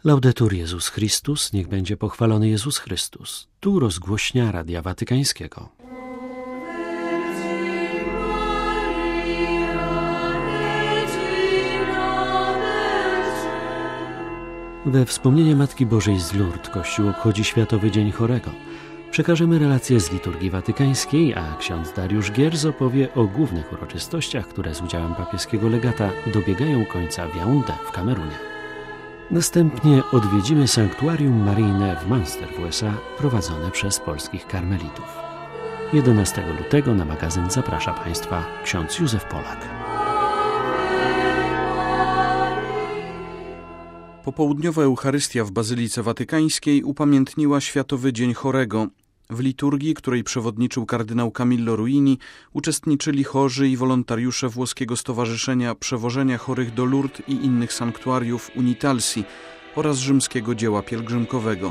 Laudetur Jezus Chrystus, niech będzie pochwalony Jezus Chrystus. Tu rozgłośnia Radia Watykańskiego. We wspomnienie Matki Bożej z Lourdes Kościół obchodzi Światowy Dzień Chorego. Przekażemy relacje z liturgii watykańskiej, a ksiądz Dariusz Gierz opowie o głównych uroczystościach, które z udziałem papieskiego legata dobiegają końca w Yaoundé w Kamerunie. Następnie odwiedzimy sanktuarium maryjne w Münster w USA, prowadzone przez polskich karmelitów. 11 lutego na magazyn zaprasza Państwa ksiądz Józef Polak. Popołudniowa Eucharystia w Bazylice Watykańskiej upamiętniła Światowy Dzień Chorego. W liturgii, której przewodniczył kardynał Camillo Ruini, uczestniczyli chorzy i wolontariusze włoskiego Stowarzyszenia Przewożenia Chorych do Lourdes i innych sanktuariów Unitalsi oraz rzymskiego dzieła pielgrzymkowego.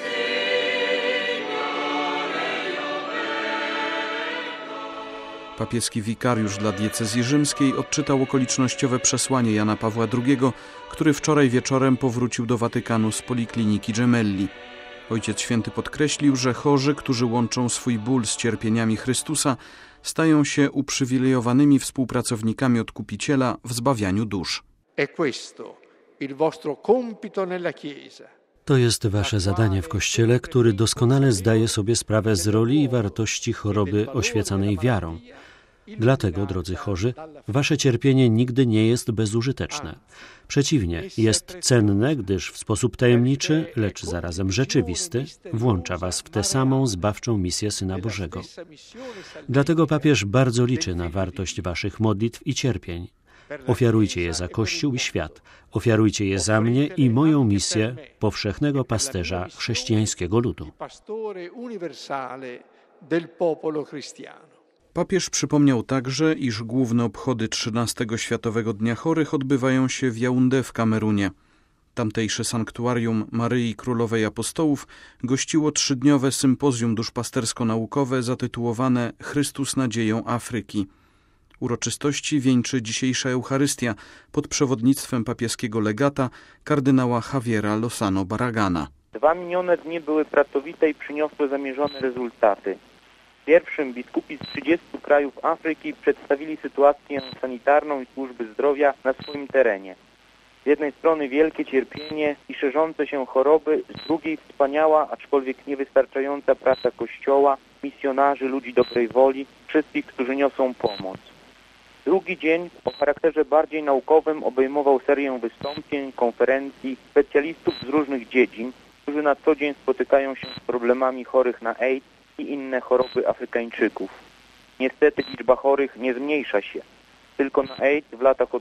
Papieski wikariusz dla diecezji rzymskiej odczytał okolicznościowe przesłanie Jana Pawła II, który wczoraj wieczorem powrócił do Watykanu z Polikliniki Gemelli. Ojciec Święty podkreślił, że chorzy, którzy łączą swój ból z cierpieniami Chrystusa, stają się uprzywilejowanymi współpracownikami Odkupiciela w zbawianiu dusz. To jest wasze zadanie w Kościele, który doskonale zdaje sobie sprawę z roli i wartości choroby oświecanej wiarą. Dlatego, drodzy chorzy, wasze cierpienie nigdy nie jest bezużyteczne. Przeciwnie, jest cenne, gdyż w sposób tajemniczy, lecz zarazem rzeczywisty, włącza was w tę samą zbawczą misję Syna Bożego. Dlatego papież bardzo liczy na wartość waszych modlitw i cierpień. Ofiarujcie je za Kościół i świat. Ofiarujcie je za mnie i moją misję powszechnego pasterza chrześcijańskiego ludu. Papież przypomniał także, iż główne obchody 13 Światowego Dnia Chorych odbywają się w Yaoundé w Kamerunie. Tamtejsze sanktuarium Maryi Królowej Apostołów gościło 3-dniowe sympozjum duszpastersko-naukowe zatytułowane Chrystus nadzieją Afryki. Uroczystości wieńczy dzisiejsza Eucharystia pod przewodnictwem papieskiego legata kardynała Javiera Lozano Barragana. 2 minione dni były pracowite i przyniosły zamierzone rezultaty. Pierwszym biskupi z 30 krajów Afryki przedstawili sytuację sanitarną i służby zdrowia na swoim terenie. Z jednej strony wielkie cierpienie i szerzące się choroby, z drugiej wspaniała, aczkolwiek niewystarczająca praca Kościoła, misjonarzy, ludzi dobrej woli, wszystkich, którzy niosą pomoc. Drugi dzień o charakterze bardziej naukowym obejmował serię wystąpień, konferencji, specjalistów z różnych dziedzin, którzy na co dzień spotykają się z problemami chorych na AIDS i inne choroby Afrykańczyków. Niestety liczba chorych nie zmniejsza się. Tylko na AIDS w latach od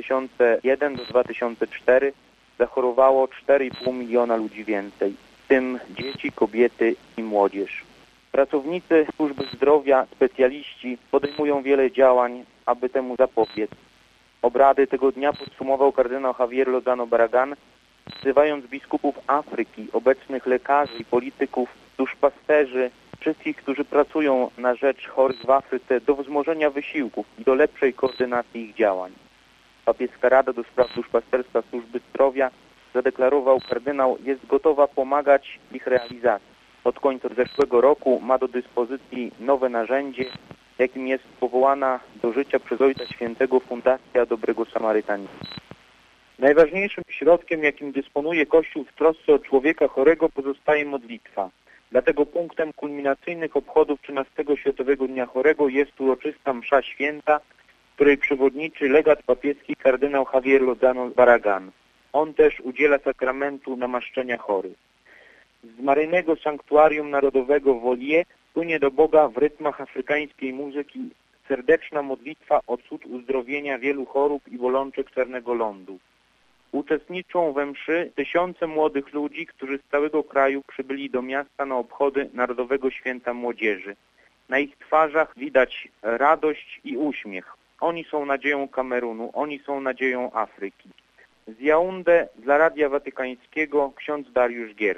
2001 do 2004 zachorowało 4,5 miliona ludzi więcej, w tym dzieci, kobiety i młodzież. Pracownicy służby zdrowia, specjaliści podejmują wiele działań, aby temu zapobiec. Obrady tego dnia podsumował kardynał Javier Lozano Barragan, wzywając biskupów Afryki, obecnych lekarzy i polityków, duszpasterzy, wszystkich, którzy pracują na rzecz chorych w Afryce, do wzmożenia wysiłków i do lepszej koordynacji ich działań. Papieska Rada do Spraw Duszpasterstwa Służby Zdrowia, zadeklarował kardynał, jest gotowa pomagać w ich realizacji. Od końca zeszłego roku ma do dyspozycji nowe narzędzie, jakim jest powołana do życia przez Ojca Świętego Fundacja Dobrego Samarytanina. Najważniejszym środkiem, jakim dysponuje Kościół w trosce o człowieka chorego, pozostaje modlitwa. Dlatego punktem kulminacyjnych obchodów 13 Światowego Dnia Chorego jest uroczysta msza święta, której przewodniczy legat papieski kardynał Javier Lozano Barragan. On też udziela sakramentu namaszczenia chorych. Z maryjnego sanktuarium narodowego w Olie płynie do Boga w rytmach afrykańskiej muzyki serdeczna modlitwa o cud uzdrowienia wielu chorób i bolączek Czarnego Lądu. Uczestniczą we mszy tysiące młodych ludzi, którzy z całego kraju przybyli do miasta na obchody Narodowego Święta Młodzieży. Na ich twarzach widać radość i uśmiech. Oni są nadzieją Kamerunu, oni są nadzieją Afryki. Z Yaoundé dla Radia Watykańskiego ksiądz Dariusz Gierz.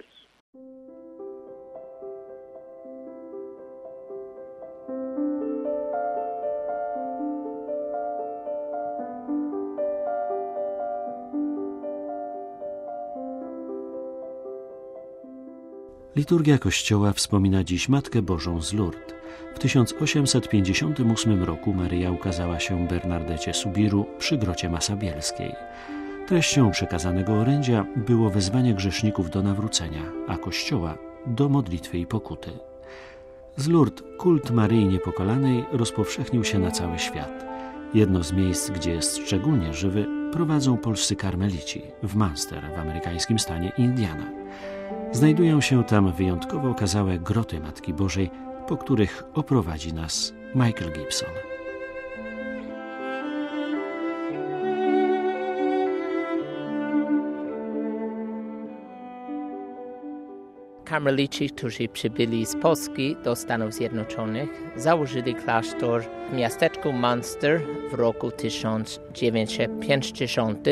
Liturgia Kościoła wspomina dziś Matkę Bożą z Lourdes. W 1858 roku Maryja ukazała się Bernardecie Subiru przy grocie Masabielskiej. Treścią przekazanego orędzia było wezwanie grzeszników do nawrócenia, a Kościoła do modlitwy i pokuty. Z Lourdes kult Maryi Niepokalanej rozpowszechnił się na cały świat. Jedno z miejsc, gdzie jest szczególnie żywy, prowadzą polscy karmelici w Munster w amerykańskim stanie Indiana. Znajdują się tam wyjątkowo okazałe groty Matki Bożej, po których oprowadzi nas Michael Gibson. Karmelici, którzy przybyli z Polski do Stanów Zjednoczonych, założyli klasztor w miasteczku Munster w roku 1950.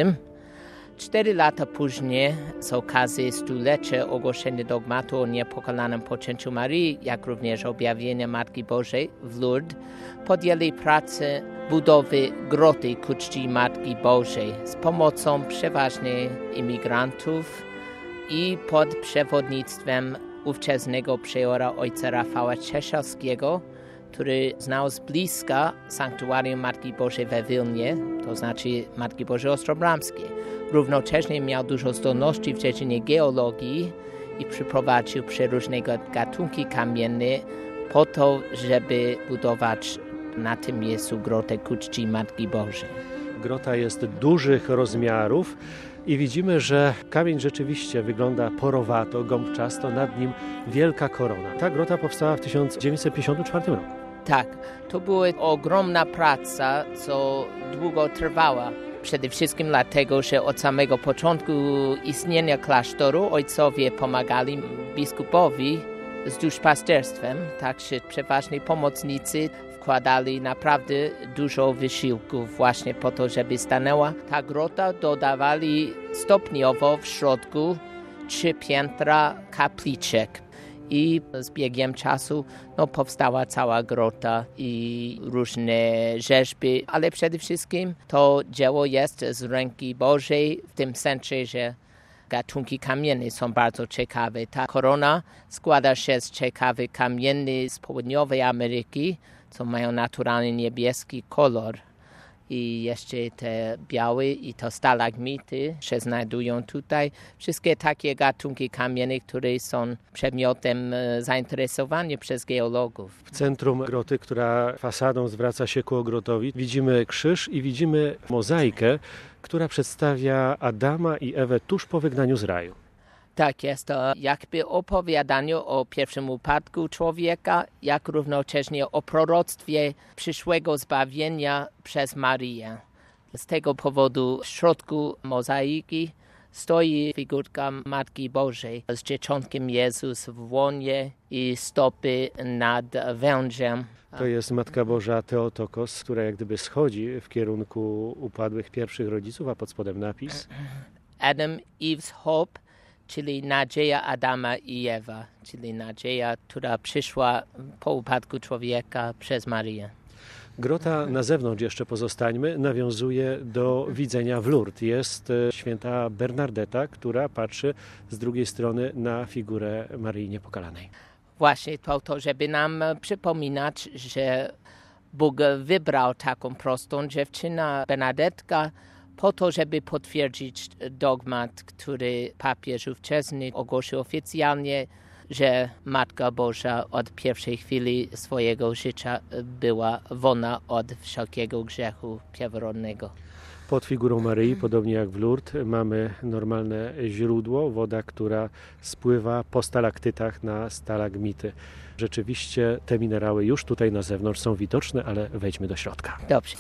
4 lata później, z okazji stulecia ogłoszenia dogmatu o niepokalanym poczęciu Maryi, jak również objawienia Matki Bożej w Lourdes, podjęli pracę budowy groty ku czci Matki Bożej z pomocą przeważnie imigrantów i pod przewodnictwem ówczesnego przeora ojca Rafała Czeszowskiego, który znał z bliska sanktuarium Matki Bożej we Wilnie, to znaczy Matki Bożej Ostrobramskiej. Równocześnie miał dużo zdolności w dziedzinie geologii i przyprowadził przeróżne gatunki kamienne po to, żeby budować na tym miejscu grotę ku czci Matki Bożej. Grota jest dużych rozmiarów i widzimy, że kamień rzeczywiście wygląda porowato, gąbczasto, nad nim wielka korona. Ta grota powstała w 1954 roku. Tak, to była ogromna praca, co długo trwała. Przede wszystkim dlatego, że od samego początku istnienia klasztoru ojcowie pomagali biskupowi z duszpasterstwem, także przeważnie pomocnicy wkładali naprawdę dużo wysiłków właśnie po to, żeby stanęła ta grota. Dodawali stopniowo w środku 3 piętra kapliczek. I z biegiem czasu powstała cała grota i różne rzeźby, ale przede wszystkim to dzieło jest z ręki Bożej w tym sensie, że gatunki kamienne są bardzo ciekawe. Ta korona składa się z ciekawych kamieni z południowej Ameryki, co mają naturalnie niebieski kolor. I jeszcze te białe i to stalagmity się znajdują tutaj. Wszystkie takie gatunki kamienne, które są przedmiotem zainteresowania przez geologów. W centrum groty, która fasadą zwraca się ku ogrodowi, widzimy krzyż i widzimy mozaikę, która przedstawia Adama i Ewę tuż po wygnaniu z raju. Tak, jest to jakby opowiadanie o pierwszym upadku człowieka, jak równocześnie o proroctwie przyszłego zbawienia przez Maryję. Z tego powodu w środku mozaiki stoi figurka Matki Bożej z dzieciątkiem Jezus w łonie i stopy nad wężem. To jest Matka Boża Theotokos, która jak gdyby schodzi w kierunku upadłych pierwszych rodziców, a pod spodem napis Adam, Eve's Hope, czyli nadzieja Adama i Ewa, czyli nadzieja, która przyszła po upadku człowieka przez Maryję. Grota na zewnątrz jeszcze pozostańmy, nawiązuje do widzenia w Lourdes. Jest święta Bernardeta, która patrzy z drugiej strony na figurę Maryi Niepokalanej. Właśnie to, żeby nam przypominać, że Bóg wybrał taką prostą dziewczynę, Bernadetka, po to, żeby potwierdzić dogmat, który papież ówczesny ogłosił oficjalnie, że Matka Boża od pierwszej chwili swojego życia była wolna od wszelkiego grzechu pierworodnego. Pod figurą Maryi, podobnie jak w Lourdes, mamy normalne źródło, woda, która spływa po stalaktytach na stalagmity. Rzeczywiście te minerały już tutaj na zewnątrz są widoczne, ale wejdźmy do środka. Dobrze.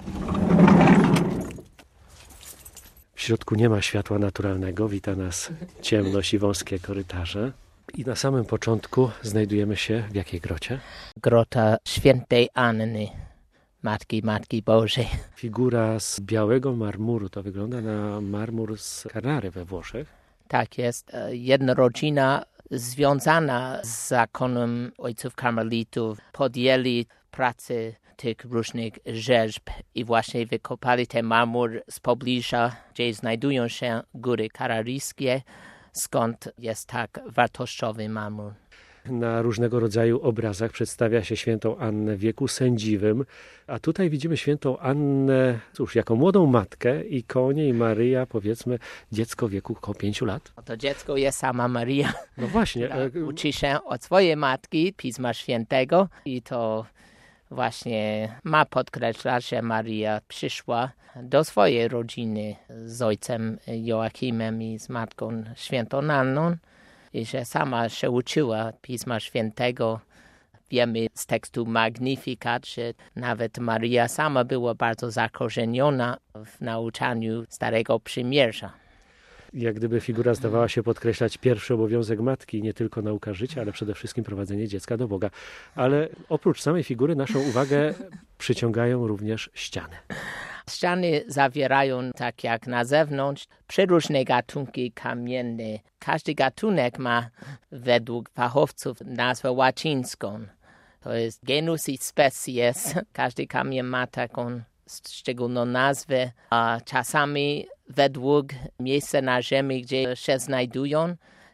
W środku nie ma światła naturalnego, wita nas ciemność i wąskie korytarze. I na samym początku znajdujemy się w jakiej grocie? Grota Świętej Anny, Matki Bożej. Figura z białego marmuru, to wygląda na marmur z Carrary we Włoszech. Tak jest. Jedna rodzina związana z zakonem ojców karmelitów podjęli pracę tych różnych rzeźb i właśnie wykopali ten marmur z pobliża, gdzie znajdują się góry kararyjskie. skąd jest tak wartościowy marmur. Na różnego rodzaju obrazach przedstawia się świętą Annę w wieku sędziwym, a tutaj widzimy świętą Annę, jako młodą matkę i koło niej Maryja, powiedzmy, dziecko w wieku około 5 lat. To dziecko jest sama Maryja. No właśnie. Uczy się od swojej matki Pisma Świętego i to właśnie ma podkreślać, że Maryja przyszła do swojej rodziny z ojcem Joachimem i z matką świętą Anną i że sama się uczyła Pisma Świętego. Wiemy z tekstu Magnificat, że nawet Maryja sama była bardzo zakorzeniona w nauczaniu Starego Przymierza. Jak gdyby figura zdawała się podkreślać pierwszy obowiązek matki, nie tylko nauka życia, ale przede wszystkim prowadzenie dziecka do Boga. Ale oprócz samej figury naszą uwagę przyciągają również ściany. Ściany zawierają, tak jak na zewnątrz, przeróżne gatunki kamienne. Każdy gatunek ma według fachowców nazwę łacińską. To jest genus i species. Każdy kamień ma taką szczególną nazwę, a czasami według miejsca na ziemi, gdzie się znajdują,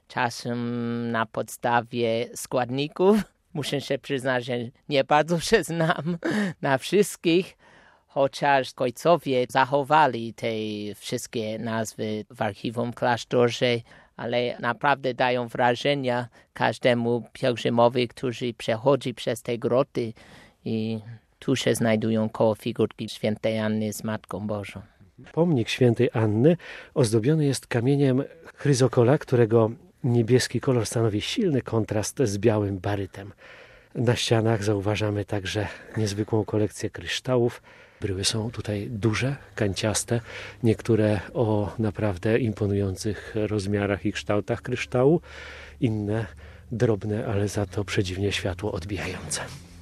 czasem na podstawie składników. Muszę się przyznać, że nie bardzo się znam na wszystkich, chociaż ojcowie zachowali te wszystkie nazwy w archiwum klasztorze, ale naprawdę dają wrażenia każdemu pielgrzymowi, który przechodzi przez te groty i tu się znajdują koło figurki świętej Anny z Matką Bożą. Pomnik świętej Anny ozdobiony jest kamieniem chryzokola, którego niebieski kolor stanowi silny kontrast z białym barytem. Na ścianach zauważamy także niezwykłą kolekcję kryształów. Bryły są tutaj duże, kanciaste, niektóre o naprawdę imponujących rozmiarach i kształtach kryształu, inne drobne, ale za to przedziwnie światło odbijające.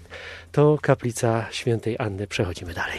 To kaplica świętej Anny. Przechodzimy dalej.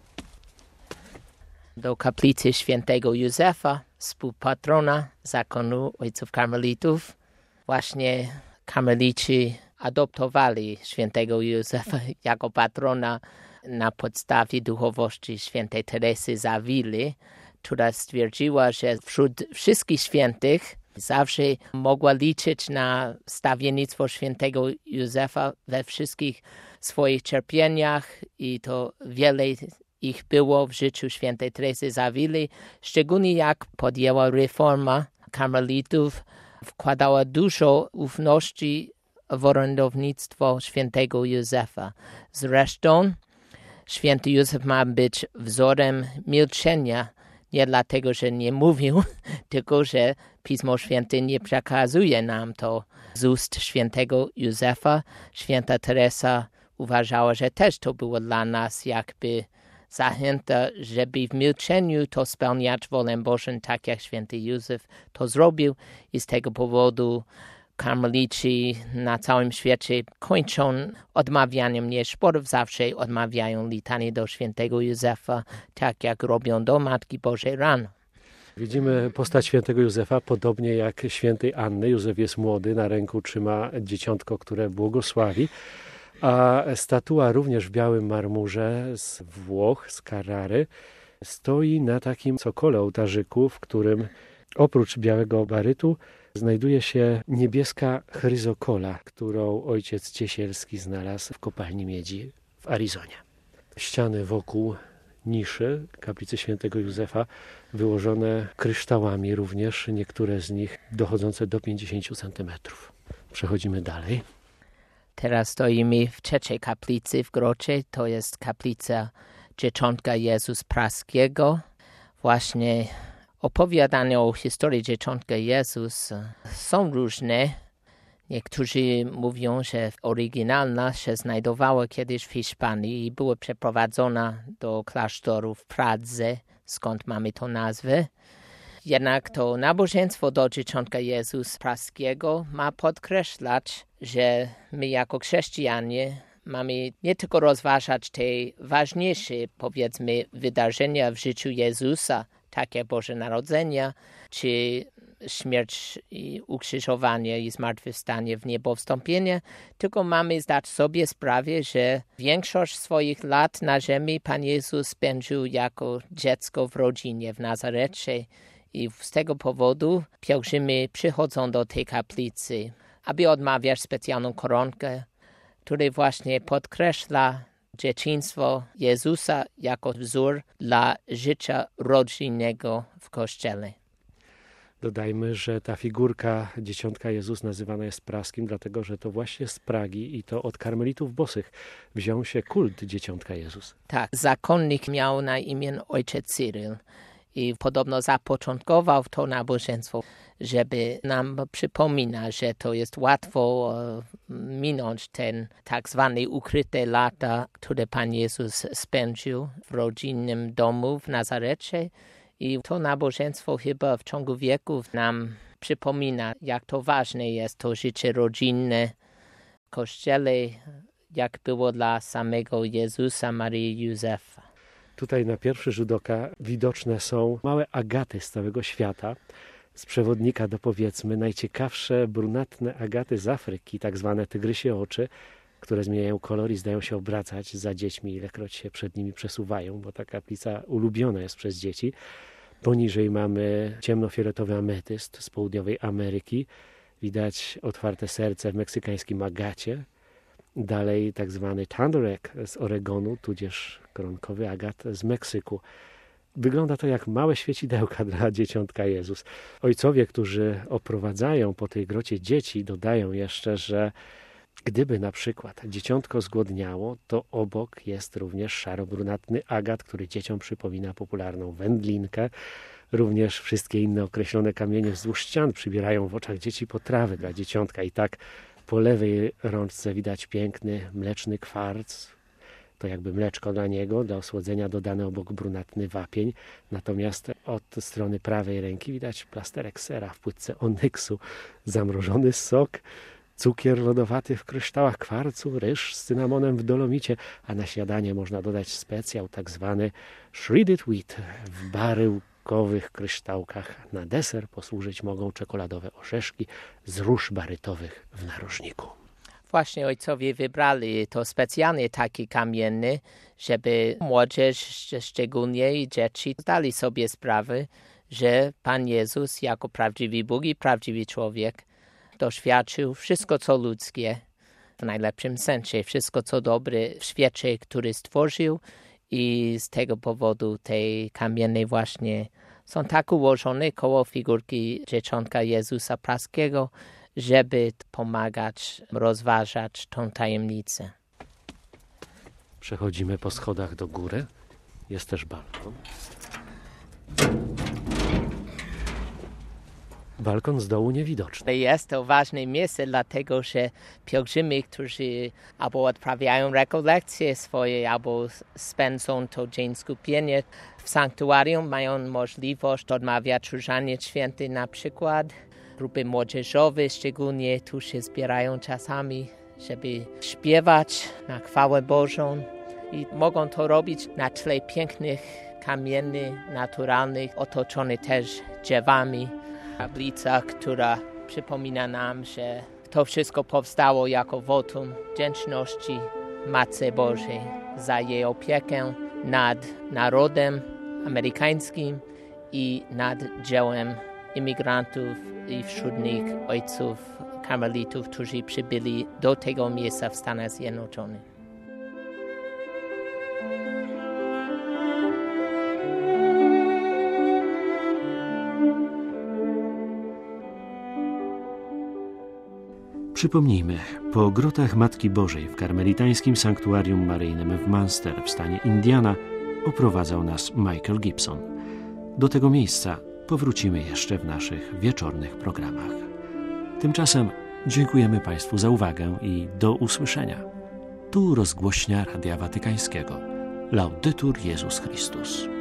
Do kaplicy świętego Józefa, współpatrona zakonu ojców karmelitów. Właśnie karmelici adoptowali świętego Józefa jako patrona na podstawie duchowości świętej Teresy z Awili, która stwierdziła, że wśród wszystkich świętych zawsze mogła liczyć na stawiennictwo świętego Józefa we wszystkich swoich cierpieniach i to wiele ich było w życiu świętej Teresy z Awili, szczególnie jak podjęła reforma karmelitów, wkładała dużo ufności w orędownictwo świętego Józefa. Zresztą święty Józef ma być wzorem milczenia, nie dlatego, że nie mówił, tylko że Pismo Święte nie przekazuje nam to z ust świętego Józefa. Święta Teresa uważała, że też to było dla nas jakby zachęta, żeby w milczeniu to spełniać wolę Bożą, tak jak święty Józef to zrobił i z tego powodu karmelici na całym świecie kończą odmawianiem nieszporów, zawsze odmawiają litanię do świętego Józefa, tak jak robią do Matki Bożej rano. Widzimy postać świętego Józefa, podobnie jak świętej Anny. Józef jest młody, na ręku trzyma dzieciątko, które błogosławi, a statua również w białym marmurze z Włoch, z Carrary, stoi na takim cokole ołtarzyku, w którym oprócz białego barytu znajduje się niebieska chryzokola, którą ojciec Ciesielski znalazł w kopalni miedzi w Arizonie. Ściany wokół niszy kaplicy świętego Józefa wyłożone kryształami, również niektóre z nich dochodzące do 50 cm. Przechodzimy dalej. Teraz stoimy w trzeciej kaplicy w grocie. To jest kaplica Dzieciątka Jezus Praskiego. Właśnie opowiadania o historii Dzieciątka Jezus są różne. Niektórzy mówią, że oryginalna się znajdowała kiedyś w Hiszpanii i była przeprowadzona do klasztoru w Pradze, skąd mamy tą nazwę. Jednak to nabożeństwo do Dzieciątka Jezus Praskiego ma podkreślać, że my jako chrześcijanie mamy nie tylko rozważać te ważniejsze, powiedzmy, wydarzenia w życiu Jezusa, takie Boże Narodzenia, czy śmierć i ukrzyżowanie i zmartwychwstanie w niebo wstąpienie, tylko mamy zdać sobie sprawę, że większość swoich lat na ziemi Pan Jezus spędził jako dziecko w rodzinie w Nazarecie I z tego powodu pielgrzymi przychodzą do tej kaplicy, aby odmawiać specjalną koronkę, która właśnie podkreśla dzieciństwo Jezusa jako wzór dla życia rodzinnego w Kościele. Dodajmy, że ta figurka Dzieciątka Jezus nazywana jest praskim, dlatego że to właśnie z Pragi i to od karmelitów bosych wziął się kult Dzieciątka Jezus. Tak, zakonnik miał na imię ojciec Cyryl i podobno zapoczątkował to nabożeństwo, żeby nam przypominać, że to jest łatwo minąć ten tak zwany ukryte lata, które Pan Jezus spędził w rodzinnym domu w Nazarecie. I to nabożeństwo chyba w ciągu wieków nam przypomina, jak to ważne jest to życie rodzinne w Kościele, jak było dla samego Jezusa, Maryi i Józefa. Tutaj na pierwszy rzut oka widoczne są małe agaty z całego świata. Z przewodnika do powiedzmy najciekawsze brunatne agaty z Afryki, tak zwane tygrysie oczy, które zmieniają kolor i zdają się obracać za dziećmi, ilekroć się przed nimi przesuwają, bo ta kaplica ulubiona jest przez dzieci. Poniżej mamy ciemnofioletowy ametyst z południowej Ameryki. Widać otwarte serce w meksykańskim agacie. Dalej tak zwany tandarek z Oregonu, tudzież koronkowy agat z Meksyku. Wygląda to jak małe świecidełka dla Dzieciątka Jezus. Ojcowie, którzy oprowadzają po tej grocie dzieci, dodają jeszcze, że gdyby na przykład dzieciątko zgłodniało, to obok jest również szaro-brunatny agat, który dzieciom przypomina popularną wędlinkę. Również wszystkie inne określone kamienie wzdłuż ścian przybierają w oczach dzieci potrawy dla dzieciątka. I tak po lewej rączce widać piękny mleczny kwarc. To jakby mleczko dla niego, dla osłodzenia dodany obok brunatny wapień. Natomiast od strony prawej ręki widać plasterek sera w płytce onyksu, zamrożony sok, cukier lodowaty w kryształach kwarcu, ryż z cynamonem w dolomicie, a na śniadanie można dodać specjał tak zwany shredded wheat w baryłkowych kryształkach. Na deser posłużyć mogą czekoladowe orzeszki z róż barytowych w narożniku. Właśnie ojcowie wybrali to specjalnie taki kamienny, żeby młodzież, szczególnie i dzieci, zdali sobie sprawę, że Pan Jezus jako prawdziwy Bóg i prawdziwy człowiek doświadczył wszystko, co ludzkie, w najlepszym sensie, wszystko, co dobre w świecie, który stworzył i z tego powodu te kamienie właśnie są tak ułożone koło figurki Dzieciątka Jezusa praskiego, żeby pomagać rozważać tą tajemnicę. Przechodzimy po schodach do góry. Jest też balkon. Balkon z dołu niewidoczny. Jest to ważne miejsce, dlatego że pielgrzymi, którzy albo odprawiają rekolekcje swoje, albo spędzą to dzień skupienia w sanktuarium, mają możliwość odmawiać Różaniec Święty na przykład. Grupy młodzieżowe szczególnie tu się zbierają czasami, żeby śpiewać na chwałę Bożą i mogą to robić na tle pięknych kamieni naturalnych, otoczony też drzewami. Tablica, która przypomina nam, że to wszystko powstało jako wotum wdzięczności Matce Bożej za jej opiekę nad narodem amerykańskim i nad dziełem imigrantów i wśród nich ojców karmelitów, którzy przybyli do tego miejsca w Stanach Zjednoczonych. Przypomnijmy, po grotach Matki Bożej w karmelitańskim sanktuarium maryjnym w Munster w stanie Indiana oprowadzał nas Michael Gibson. Do tego miejsca powrócimy jeszcze w naszych wieczornych programach. Tymczasem dziękujemy Państwu za uwagę i do usłyszenia. Tu rozgłośnia Radia Watykańskiego. Laudetur Jezus Chrystus.